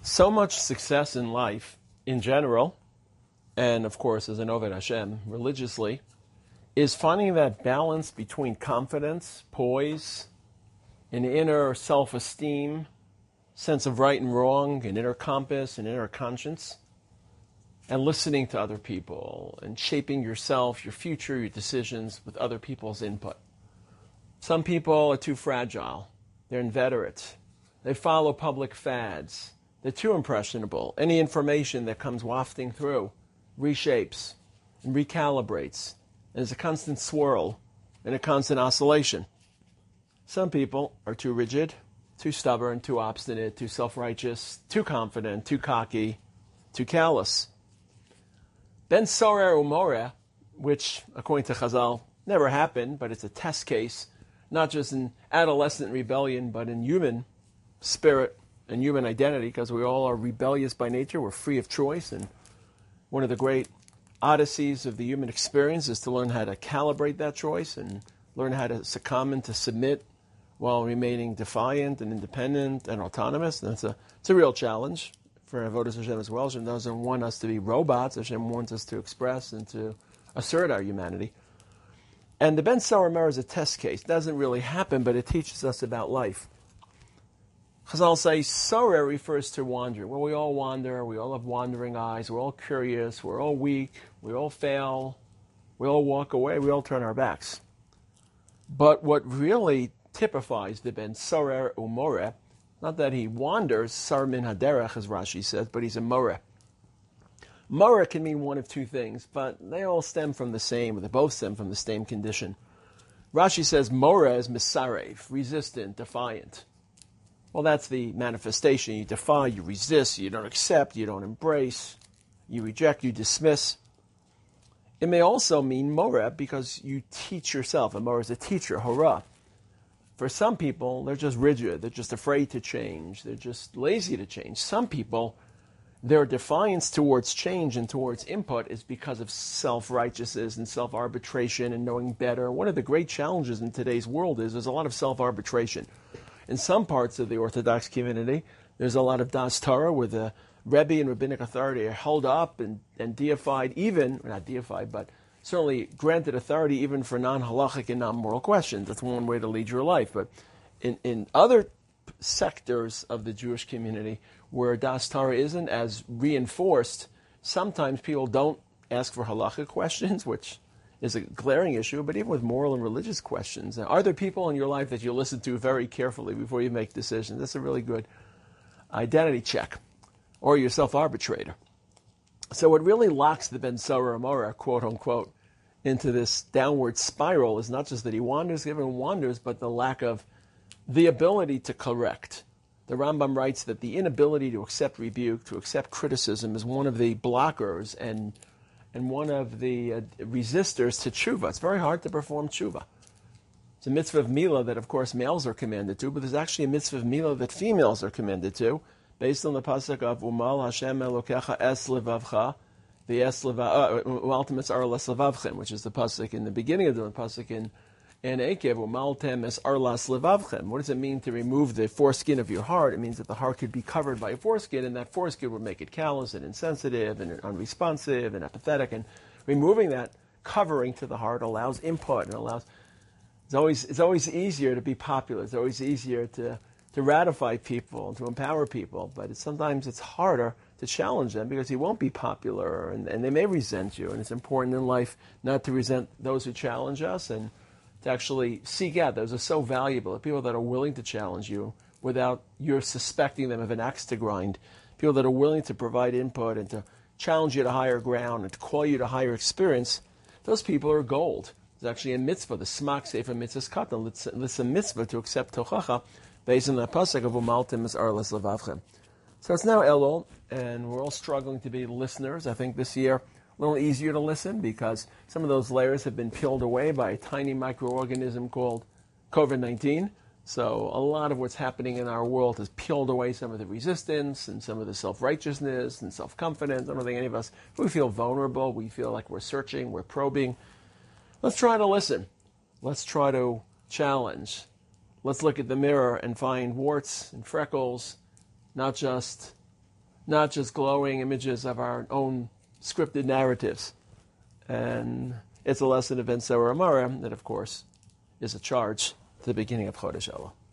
So much success in life, in general, and of course as an Oved Hashem, religiously, is finding that balance between confidence, poise, an inner self-esteem, sense of right and wrong, an inner compass, an inner conscience, and listening to other people and shaping yourself, your future, your decisions with other people's input. Some people are too fragile. They're inveterate. They follow public fads. They're too impressionable. Any information that comes wafting through reshapes and recalibrates. And there's a constant swirl and a constant oscillation. Some people are too rigid, too stubborn, too obstinate, too self-righteous, too confident, too cocky, too callous. Ben Sorer Umoreh, which, according to Chazal, never happened, but it's a test case, not just in adolescent rebellion, but in human spirit and human identity, because we all are rebellious by nature. We're free of choice. And one of the great odysseys of the human experience is to learn how to calibrate that choice and learn how to succumb and to submit while remaining defiant and independent and autonomous. And it's a real challenge for Avodas Hashem as well. Hashem doesn't want us to be robots. Hashem wants us to express and to assert our humanity. And the Ben Sorer Umoreh is a test case. It doesn't really happen, but it teaches us about life. Chazal say, Sorer refers to wander. Well, we all wander. We all have wandering eyes. We're all curious. We're all weak. We all fail. We all walk away. We all turn our backs. But what really typifies the Ben Sorer Umoreh, not that he wanders, Sar min haderech, as Rashi says, but he's a moreh. Moreh can mean one of two things, but they all stem from the same, or they both stem from the same condition. Rashi says moreh is misarev, resistant, defiant. Well, that's the manifestation. You defy, you resist, you don't accept, you don't embrace, you reject, you dismiss. It may also mean moreh because you teach yourself. A moreh is a teacher, hora. For some people, they're just rigid. They're just afraid to change. They're just lazy to change. Some people, their defiance towards change and towards input is because of self-righteousness and self-arbitration and knowing better. One of the great challenges in today's world is there's a lot of self-arbitration. In some parts of the Orthodox community, there's a lot of Das Torah where the Rebbe and rabbinic authority are held up and deified, even, not deified, but certainly granted authority even for non-halachic and non-moral questions. That's one way to lead your life. But in other sectors of the Jewish community where Das Torah isn't as reinforced, sometimes people don't ask for halachic questions, which is a glaring issue, but even with moral and religious questions. Are there people in your life that you listen to very carefully before you make decisions? That's a really good identity check. Or your self-arbitrator. So what really locks the Ben Sorer Umoreh, quote unquote, into this downward spiral is not just that he wanders, everyone wanders, but the lack of the ability to correct. The Rambam writes that the inability to accept rebuke, to accept criticism, is one of the blockers and one of the resistors to tshuva. It's very hard to perform tshuva. It's a mitzvah of milah that, of course, males are commanded to, but there's actually a mitzvah of milah that females are commanded to, based on the pasuk of Umal Hashem Elokecha Es Levavcha, the Es Umaltem Ar Las Levavchem, which is the pasuk in the beginning of the pasuk in Ekev, Umaltem Es Ar Las Levavchem. What does it mean to remove the foreskin of your heart? It means that the heart could be covered by a foreskin, and that foreskin would make it callous and insensitive and unresponsive and apathetic. And removing that covering to the heart allows input and allows. It's always easier to be popular. It's always easier to ratify people and to empower people, but sometimes it's harder to challenge them because you won't be popular and they may resent you. And it's important in life not to resent those who challenge us and to actually seek out those who are so valuable, the people that are willing to challenge you without you suspecting them of an axe to grind, people that are willing to provide input and to challenge you to higher ground and to call you to higher experience. Those people are gold. There's actually a mitzvah, the Smak Sefer Mitzvahs Katan, it's a mitzvah to accept Tochacha, based on the pasuk of Umaltem Es Ar Las Levavchem. So it's now Elul, and we're all struggling to be listeners. I think this year a little easier to listen because some of those layers have been peeled away by a tiny microorganism called COVID-19. So a lot of what's happening in our world has peeled away some of the resistance and some of the self-righteousness and self-confidence. I don't think any of us, we feel vulnerable. We feel like we're searching, we're probing. Let's try to listen. Let's try to challenge. Let's look at the mirror and find warts and freckles, not just not just glowing images of our own scripted narratives. And it's a lesson of Ben Sewer Amara that, of course, is a charge to the beginning of Chodesh Elul.